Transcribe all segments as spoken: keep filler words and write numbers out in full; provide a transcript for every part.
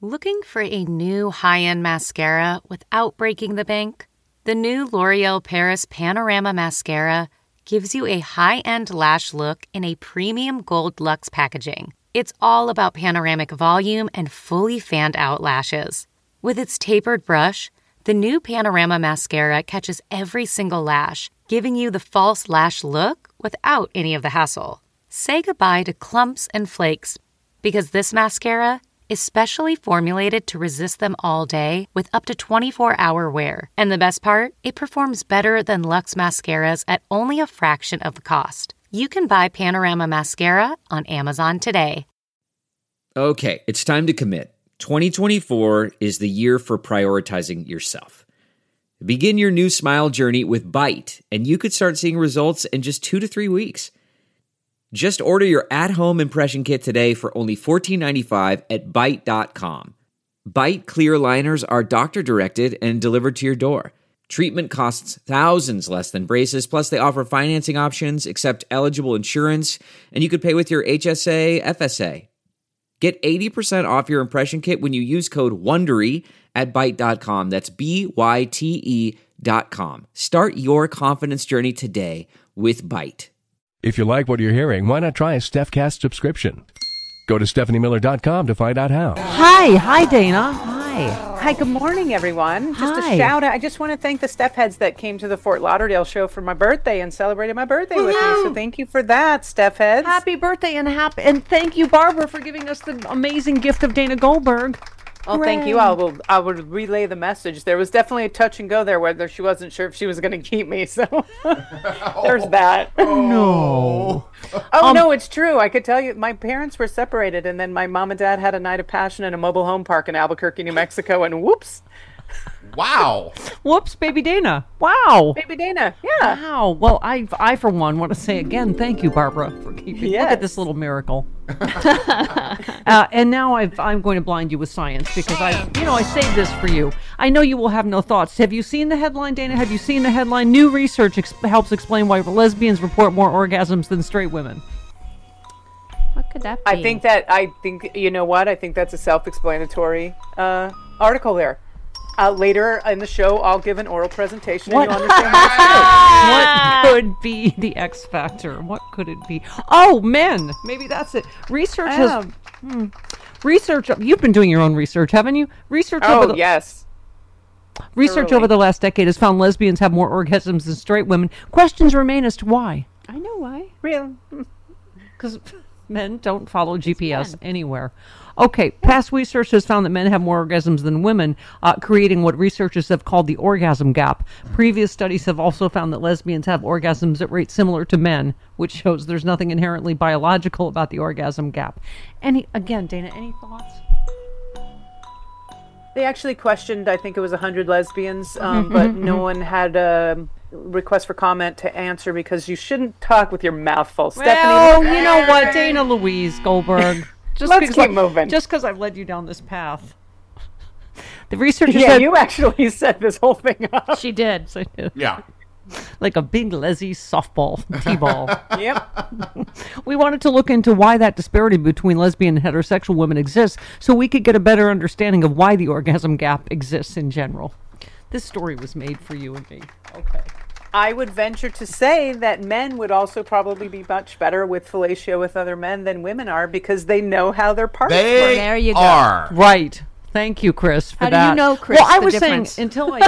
Looking for a new high-end mascara without breaking the bank? The new L'Oreal Paris Panorama Mascara gives you a high-end lash look in a premium gold luxe packaging. It's all about panoramic volume and fully fanned-out lashes. With its tapered brush, the new Panorama Mascara catches every single lash, giving you the false lash look without any of the hassle. Say goodbye to clumps and flakes, because this mascara is specially formulated to resist them all day with up to twenty-four hour wear. And the best part? It performs better than Luxe mascaras at only a fraction of the cost. You can buy Panorama Mascara on Amazon today. Okay, it's time to commit. twenty twenty-four is the year for prioritizing yourself. Begin your new smile journey with Byte, and you could start seeing results in just two to three weeks. Just order your at-home impression kit today for only fourteen ninety-five at Byte dot com. Byte clear liners are doctor-directed and delivered to your door. Treatment costs thousands less than braces, plus they offer financing options, accept eligible insurance, and you could pay with your H S A, F S A. Get eighty percent off your impression kit when you use code WONDERY at Byte dot com. That's B Y T E dot com. Start your confidence journey today with Byte. If you like what you're hearing, why not try a StephCast subscription? Go to Stephanie Miller dot com to find out how. Hi. Hi, Dana. Hi. Hi, good morning, everyone. Just Hi. a shout out. I just want to thank the Steph Heads that came to the Fort Lauderdale show for my birthday and celebrated my birthday with me. So thank you for that, Steph Heads. Happy birthday and happy and thank you, Barbara, for giving us the amazing gift of Dana Goldberg. Well, thank you. I will I will relay the message. There was definitely a touch and go there whether she wasn't sure if she was going to keep me. So there's that. No. Oh, Um, no, it's true. I could tell you my parents were separated, and then my mom and dad had a night of passion in a mobile home park in Albuquerque, New Mexico, and whoops, Wow. Whoops, baby Dana. Wow. baby Dana. Yeah. Wow. Well, I, I for one, want to say again, thank you, Barbara, for keeping. Look Yes. at this little miracle. uh, and now I've, I'm going to blind you with science because I, you know, I saved this for you. I know you will have no thoughts. Have you seen the headline, Dana? Have you seen the headline? New research ex- helps explain why lesbians report more orgasms than straight women. What could that be? I think that I think you know what I think that's a self-explanatory uh, article there. Uh, later in the show, I'll give an oral presentation What? and you'll understand how What could be the X factor? What could it be? Oh, men. Maybe that's it. Research has Um, hmm, research. You've been doing your own research, haven't you? Research Oh, over the yes. research thoroughly. over the last decade has found lesbians have more orgasms than straight women. Questions remain as to why. I know why. Real. Because men don't follow G P S anywhere. Okay, past research has found that men have more orgasms than women, uh, creating what researchers have called the orgasm gap. Previous studies have also found that lesbians have orgasms at rates similar to men, which shows there's nothing inherently biological about the orgasm gap. Any again, Dana, any thoughts? They actually questioned, I think it was one hundred lesbians, um, but no one had a request for comment to answer because you shouldn't talk with your mouth full. Well, Stephanie, you know what, Dana Louise Goldberg. Just Let's because keep I- moving. Just because I've led you down this path. The researchers yeah, said, you actually set this whole thing up. She did. So, Yeah. like a big Leslie softball, T-ball. Yep. We wanted to look into why that disparity between lesbian and heterosexual women exists so we could get a better understanding of why the orgasm gap exists in general. This story was made for you and me. Okay. I would venture to say that men would also probably be much better with fellatio with other men than women are because they know how their parts work. They There you go. are. Right. Thank you, Chris, for How do you that. know, Chris, Well, I the was difference? saying until I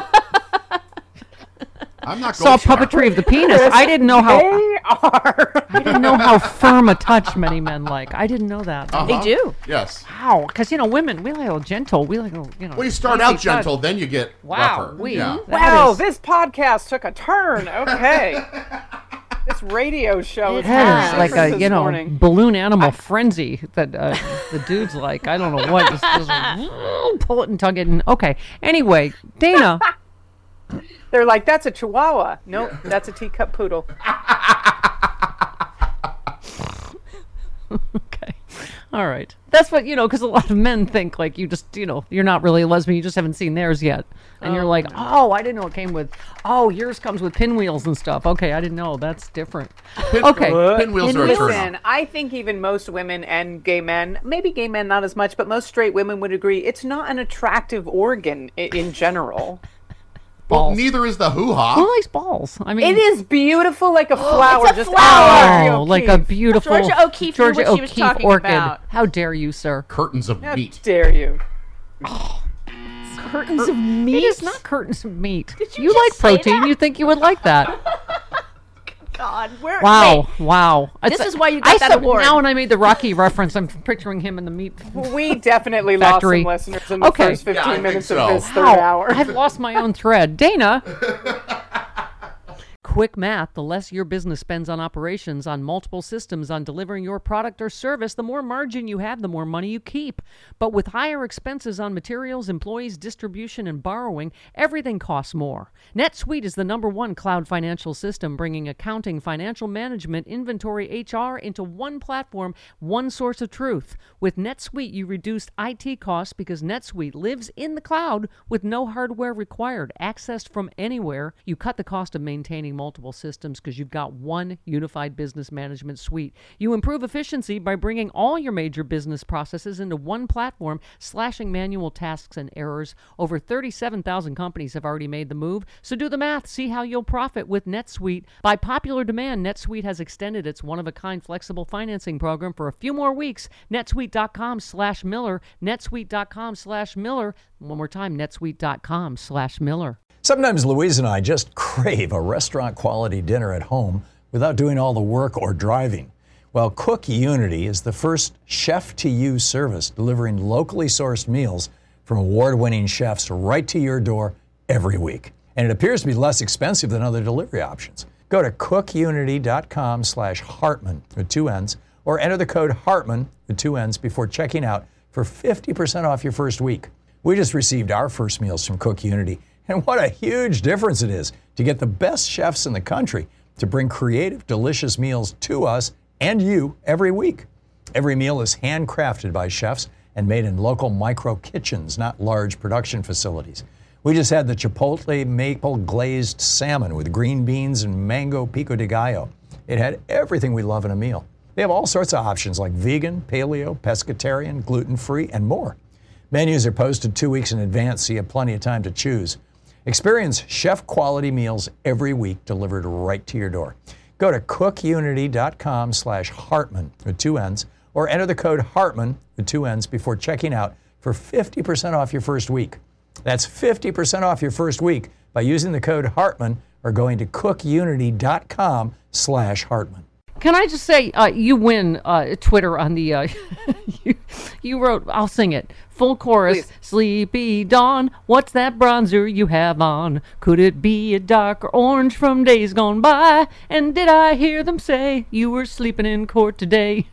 I'm not saw going to puppetry of the penis, I didn't know how They are. I didn't know how firm a touch many men like. I didn't know that. Uh-huh. They do. Yes. How? Because you know, women we like a gentle. We like a you know. Well, you start easy out touch. gentle, then you get Wow, rougher. we- Yeah. That Wow, is- this podcast took a turn. Okay. This radio show is That is Yeah. like different a this you know morning. balloon animal frenzy that uh, the dudes like. I don't know what. Just, just pull it and tug it. And okay. Anyway, Dana. They're like, that's a chihuahua. Nope, that's a teacup poodle. Okay. All right. That's what, you know, because a lot of men think, like, you just, you know, you're not really a lesbian. You just haven't seen theirs yet. And oh, you're like, oh, I didn't know it came with, oh, yours comes with pinwheels and stuff. Okay, I didn't know. That's different. Pin, okay. Pinwheels are a turn Listen, on. I think even most women and gay men, maybe gay men not as much, but most straight women would agree it's not an attractive organ in, in general. Well, Balls. neither is the hoo-ha. Who likes balls? I mean, It is beautiful like a flower. it's a just flower. Oh, like a beautiful Georgia O'Keeffe knew Georgia what she was O'Keeffe talking orchid. about. How dare you, sir? Curtains of How meat. dare you? Curtains of meat. It is not curtains of meat. Did you you just like say protein. that? You think you would like that. God, where? Wow, wait. wow. This It's- is why you got I that said- award. Now when I made the Rocky reference, I'm picturing him in the meat We definitely Factory. lost some listeners in the Okay. first fifteen Yeah, I think minutes so. of this third Wow, hour. I've lost my own thread. Dana. Quick math, the less your business spends on operations, on multiple systems, on delivering your product or service, the more margin you have, the more money you keep. But with higher expenses on materials, employees, distribution, and borrowing, everything costs more. NetSuite is the number one cloud financial system, bringing accounting, financial management, inventory, H R into one platform, one source of truth. With NetSuite, you reduce I T costs because NetSuite lives in the cloud with no hardware required, accessed from anywhere. You cut the cost of maintaining multiple systems because you've got one unified business management suite. You improve efficiency by bringing all your major business processes into one platform, slashing manual tasks and errors. Over thirty-seven thousand companies have already made the move, so do the math. See how you'll profit with NetSuite. By popular demand, NetSuite has extended its one-of-a-kind flexible financing program for a few more weeks. netsuite.com slash Miller. netsuite.com slash Miller. One more time, netsuite.com slash Miller. Sometimes Louise and I just crave a restaurant-quality dinner at home without doing all the work or driving. Well, Cook Unity is the first chef-to-you service delivering locally sourced meals from award-winning chefs right to your door every week. And it appears to be less expensive than other delivery options. Go to cookunity.com slash Hartman with two N's or enter the code Hartman with two N's before checking out for fifty percent off your first week. We just received our first meals from Cook Unity, and what a huge difference it is to get the best chefs in the country to bring creative, delicious meals to us and you every week. Every meal is handcrafted by chefs and made in local micro kitchens, not large production facilities. We just had the Chipotle maple glazed salmon with green beans and mango pico de gallo. It had everything we love in a meal. They have all sorts of options like vegan, paleo, pescatarian, gluten-free, and more. Menus are posted two weeks in advance, so you have plenty of time to choose. Experience chef-quality meals every week delivered right to your door. Go to cookunity.com slash Hartman with two N's or enter the code Hartman with two N's before checking out for fifty percent off your first week. That's fifty percent off your first week by using the code Hartman or going to cookunity.com slash Hartman. Can I just say, uh, you win uh, Twitter on the, uh, you, you wrote, I'll sing it, full chorus, Please. Sleepy Dawn, what's that bronzer you have on? Could it be a darker orange from days gone by? And did I hear them say you were sleeping in court today?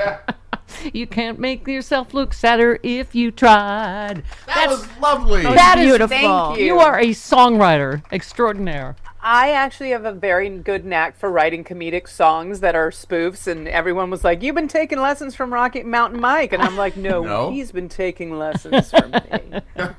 You can't make yourself look sadder if you tried. That was lovely. That is beautiful. Thank you. You are a songwriter extraordinaire. I actually have a very good knack for writing comedic songs that are spoofs, and everyone was like, "You've been taking lessons from Rocky Mountain Mike," and I'm like, "No, No. he's been taking lessons from me."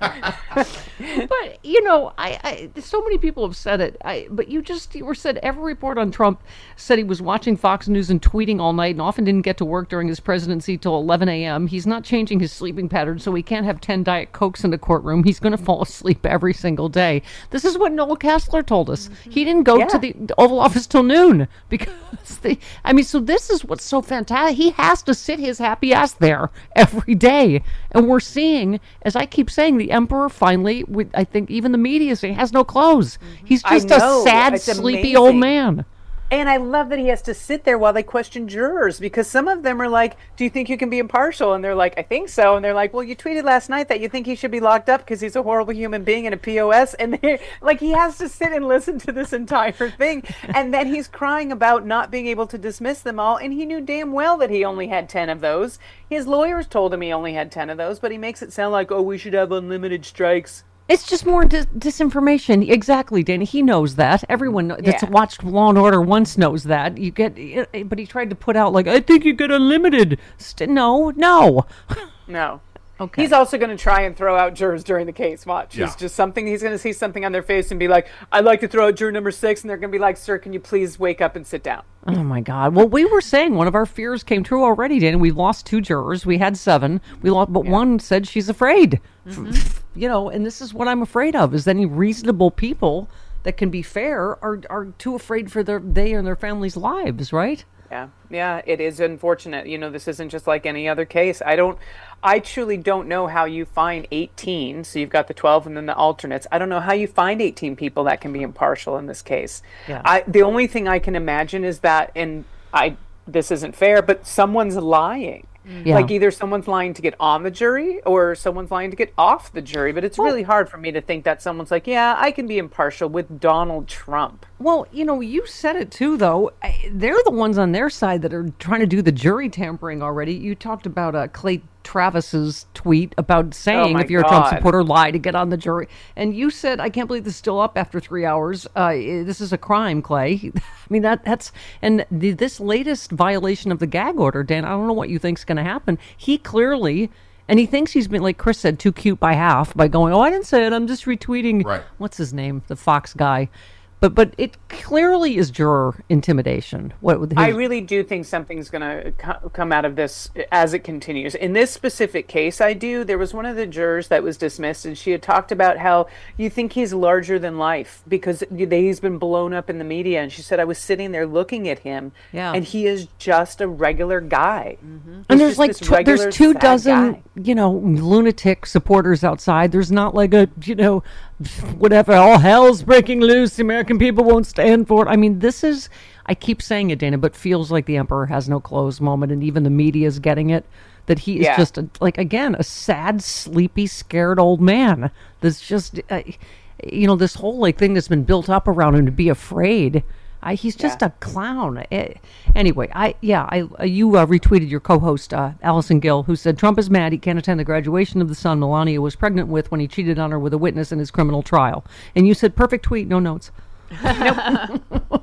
But you know, I, I so many people have said it. I but you just you were said every report on Trump said he was watching Fox News and tweeting all night, and often didn't get to work during his presidency till eleven a.m. He's not changing his sleeping pattern, so he can't have ten Diet Cokes in the courtroom. He's going to fall asleep every single day. This is what Noel Castler told us. He didn't go Yeah. to the Oval Office till noon because the. I mean, so this is what's so fantastic. He has to sit his happy ass there every day, and we're seeing, as I keep saying, the emperor finally. With I think even the media say he has no clothes. He's I just know. a sad, It's sleepy old amazing. man. And I love that he has to sit there while they question jurors, because some of them are like, "Do you think you can be impartial?" And they're like, "I think so." And they're like, "Well, you tweeted last night that you think he should be locked up because he's a horrible human being and a P O S." And they're like, he has to sit and listen to this entire thing. And then he's crying about not being able to dismiss them all. And he knew damn well that he only had ten of those. His lawyers told him he only had ten of those, but he makes it sound like, "Oh, we should have unlimited strikes." It's just more dis- disinformation. Exactly, Danny. He knows that. Everyone kno- that's Yeah. watched Law and Order once knows that. You get, but he tried to put out like, I think you get unlimited. St- no, no. No. Okay. He's also going to try and throw out jurors during the case. Watch. Yeah. It's just something, he's going to see something on their face and be like, I'd like to throw out juror number six. And they're going to be like, sir, can you please wake up and sit down? Oh my God! Well, we were saying one of our fears came true already, Danny. We lost two jurors. We had seven. We lost, but one said she's afraid. You know, and this is what I'm afraid of: is any reasonable people that can be fair are are too afraid for their they and their families' lives, right? Yeah, yeah, it is unfortunate. You know, this isn't just like any other case. I don't, I truly don't know how you find eighteen. So you've got the twelve and then the alternates. I don't know how you find eighteen people that can be impartial in this case. Yeah. I, the only thing I can imagine is that, and I, this isn't fair, but someone's lying. Yeah. Like either someone's lying to get on the jury or someone's lying to get off the jury. But it's really hard for me to think that someone's like, yeah, I can be impartial with Donald Trump. Well, you know, you said it too, though. I- They're the ones on their side that are trying to do the jury tampering already. You talked about uh, Clay Travis's tweet about saying my if you're a Trump God. supporter, lie to get on the jury. And you said, I can't believe this is still up after three hours. Uh, this is a crime, Clay. I mean, that that's, and the, this latest violation of the gag order, Dan, I don't know what you think's going to happen. He clearly... And he thinks he's been, like Chris said, too cute by half by going, oh, I didn't say it. I'm just retweeting. Right. What's his name? The Fox guy. But but it clearly is juror intimidation. What with his, I really do think something's going to co- come out of this as it continues. In this specific case, I do. There was one of the jurors that was dismissed, and she had talked about how you think he's larger than life because he's been blown up in the media. And she said, I was sitting there looking at him, Yeah. and he is just a regular guy. and He's there's just like this tw- regular there's two sad dozen guy. you know lunatic supporters outside. There's not like a you know whatever all hell's breaking loose. The American people won't stand for it. I mean, this is I keep saying it, Dana, but feels like the emperor has no clothes moment, and even the media is getting it. That he is Yeah. just a, like again a sad, sleepy, scared old man. That's just uh, you know this whole like thing that's been built up around him to be afraid. I, he's just Yeah. a clown. Eh, anyway, I yeah, I uh, you uh, retweeted your co-host uh, Allison Gill, who said Trump is mad he can't attend the graduation of the son Melania was pregnant with when he cheated on her with a witness in his criminal trial. And you said perfect tweet, no notes. I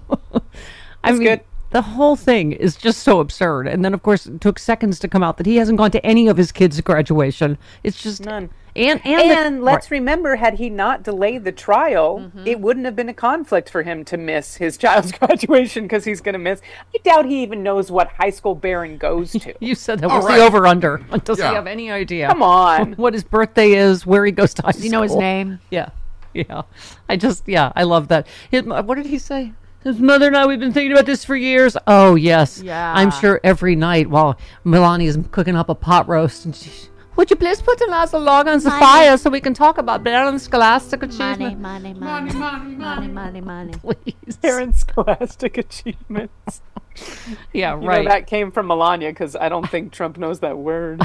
That's mean, good. the whole thing is just so absurd. And then, of course, it took seconds to come out that he hasn't gone to any of his kids' graduation. It's just None. And and, the- And let's remember, had he not delayed the trial, it wouldn't have been a conflict for him to miss his child's graduation because he's going to miss. I doubt he even knows what high school Barron goes to. You said that Oh, was right. the over-under. Does Yeah. he have any idea? Come on. What his birthday is, where he goes to high Do you know his school. name? Yeah. Yeah. I just, yeah, I love that. His, what did he say? His mother and I, we've been thinking about this for years. Oh, yes. Yeah. I'm sure every night while Melania's cooking up a pot roast, and she, would you please put another log on the Money. fire so we can talk about Baron Scholastic Money, achievement? money, money, money, money, money, money. Please. Parent scholastic achievements. Yeah, You right. know, that came from Melania because I don't think Trump knows that word.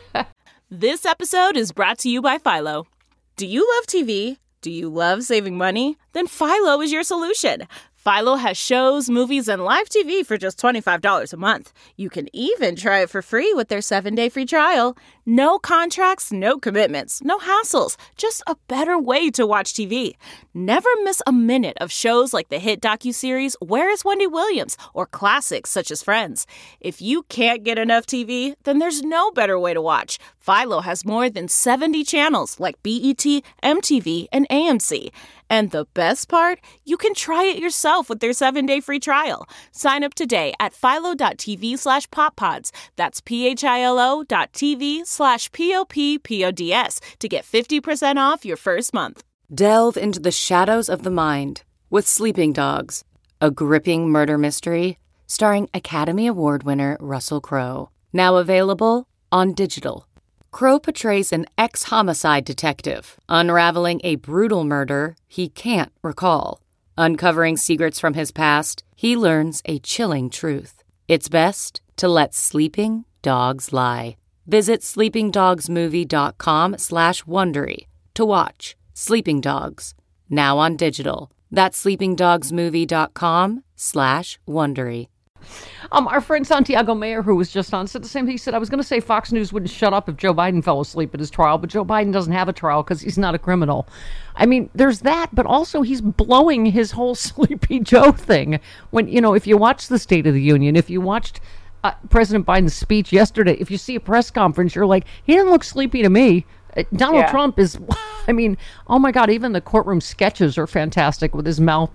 This episode is brought to you by Philo. Do you love T V? Do you love saving money? Then Philo is your solution. Philo has shows, movies, and live T V for just twenty-five dollars a month. You can even try it for free with their seven-day free trial. No contracts, no commitments, no hassles. Just a better way to watch T V. Never miss a minute of shows like the hit docuseries Where is Wendy Williams? Or classics such as Friends. If you can't get enough T V, then there's no better way to watch. Philo has more than seventy channels like B E T, M T V, and A M C. And the best part? You can try it yourself with their seven-day free trial. Sign up today at philo.tv slash poppods. That's P-H-I-L-O dot TV slash P-O-P-P-O-D-S to get fifty percent off your first month. Delve into the shadows of the mind with Sleeping Dogs, a gripping murder mystery starring Academy Award winner Russell Crowe. Now available on digital. Crowe portrays an ex-homicide detective unraveling a brutal murder he can't recall. Uncovering secrets from his past, he learns a chilling truth. It's best to let sleeping dogs lie. Visit sleepingdogsmovie.com slash Wondery to watch Sleeping Dogs, now on digital. That's sleepingdogsmovie.com slash Wondery. Um, our friend Santiago Mayer, who was just on, said the same thing. He said, I was going to say Fox News wouldn't shut up if Joe Biden fell asleep at his trial, but Joe Biden doesn't have a trial because he's not a criminal. I mean, there's that, but also he's blowing his whole Sleepy Joe thing. When, you know, if you watch the State of the Union, if you watched uh, President Biden's speech yesterday, if you see a press conference, you're like, he doesn't look sleepy to me. Uh, Donald Yeah. Trump is, I mean, oh my God, even the courtroom sketches are fantastic with his mouth.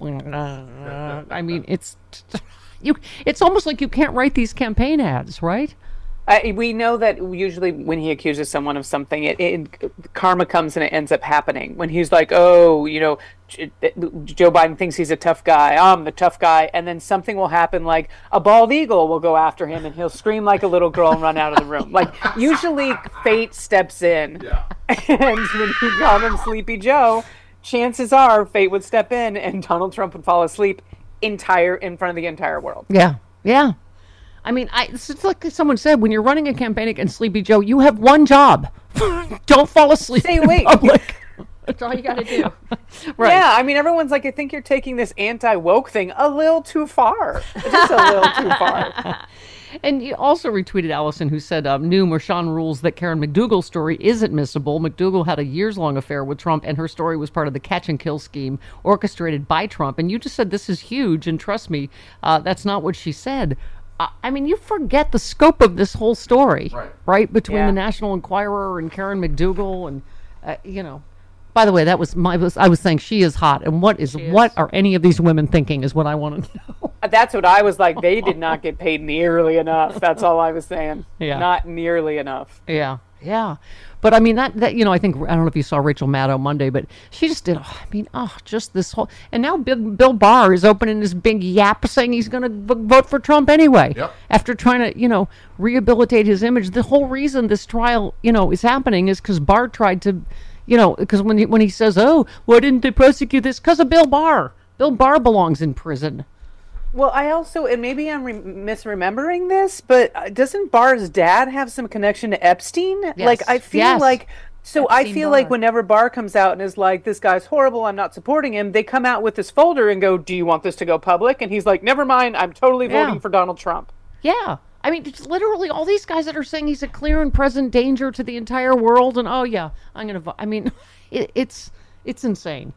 Uh, I mean, it's... You, it's almost like you can't write these campaign ads, right? Uh, we know that usually when he accuses someone of something, it, it karma comes and it ends up happening. When he's like, "Oh, you know, Joe Biden thinks he's a tough guy. I'm the tough guy," and then something will happen, like a bald eagle will go after him, and he'll scream like a little girl and run out of the room. Like usually, fate steps in, yeah. And when he called him Sleepy Joe, chances are fate would step in, and Donald Trump would fall asleep. Entire in front of the entire world. Yeah, yeah. I mean, I, it's like someone said, when you're running a campaign against Sleepy Joe, you have one job: don't fall asleep Stay in awake. public. That's all you got to do. Right? Yeah, I mean, everyone's like, I think you're taking this anti-woke thing a little too far. Just a little too far. And you also retweeted Allison, who said um, new Marshawn rules that Karen McDougal's story is admissible. McDougal had a years-long affair with Trump, and her story was part of the catch and kill scheme orchestrated by Trump. And you just said this is huge, and trust me, uh, that's not what she said. Uh, I mean, you forget the scope of this whole story, right? right? Between Yeah. the National Enquirer and Karen McDougal, and uh, you know. By the way, that was my. I was saying she is hot, and what is, is what are any of these women thinking? Is what I want to know. That's what I was like. They did not get paid nearly enough. That's all I was saying. Yeah. Not nearly enough. Yeah, yeah. But I mean, that, that, you know, I think, I don't know if you saw Rachel Maddow Monday, but she just did, oh, I mean, oh, just this whole, and now Bill, Bill Barr is opening this big yap saying he's going to vote for Trump anyway. Yep. After trying to, you know, rehabilitate his image. The whole reason this trial, you know, is happening is because Barr tried to, you know, because when he, when he says, oh, why didn't they prosecute this? Because of Bill Barr. Bill Barr belongs in prison. Well, I also, and maybe I'm re- misremembering this, but uh, doesn't Barr's dad have some connection to Epstein? Yes. Like, I feel Yes. like, so I Epstein feel Barr. like whenever Barr comes out and is like, this guy's horrible, I'm not supporting him, they come out with this folder and go, do you want this to go public? And he's like, never mind, I'm totally Yeah. voting for Donald Trump. Yeah. I mean, it's literally all these guys that are saying he's a clear and present danger to the entire world. And, oh, yeah, I'm going to vote. I mean, it, it's it's insane.